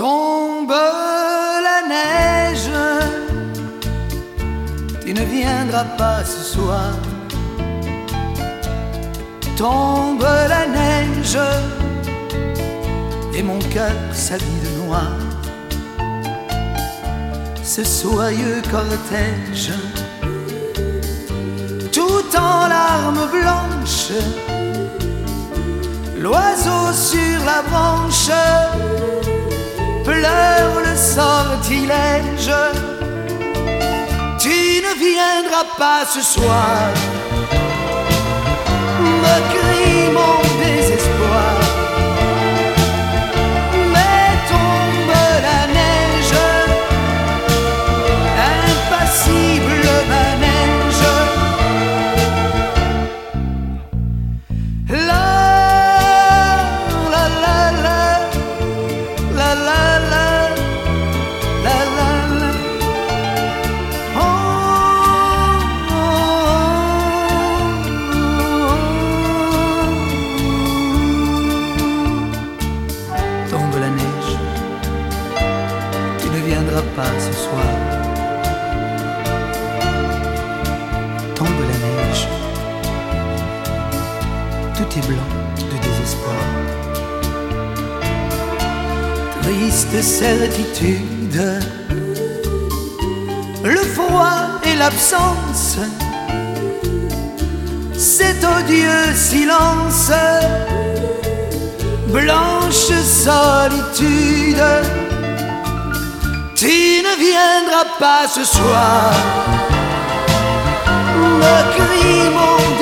Tombe la neige, tu ne viendras pas ce soir. Tombe la neige et mon cœur s'habille de noir. Ce soyeux cortège, tout en larmes blanches, l'oiseau sur la branche pleure le sortilège. Tu ne viendras pas ce soir, me crie mon désespoir. Mais tombe la neige, impassible manège. La la la la la la la la la la. Oh, oh, oh. Tombe la neige, tu ne viendras pas ce soir. Tombe la neige, tout est blanc de désespoir. Triste certitude, le froid et l'absence, cet odieux silence, blanche solitude. Tu ne viendras pas ce soir, me crie mon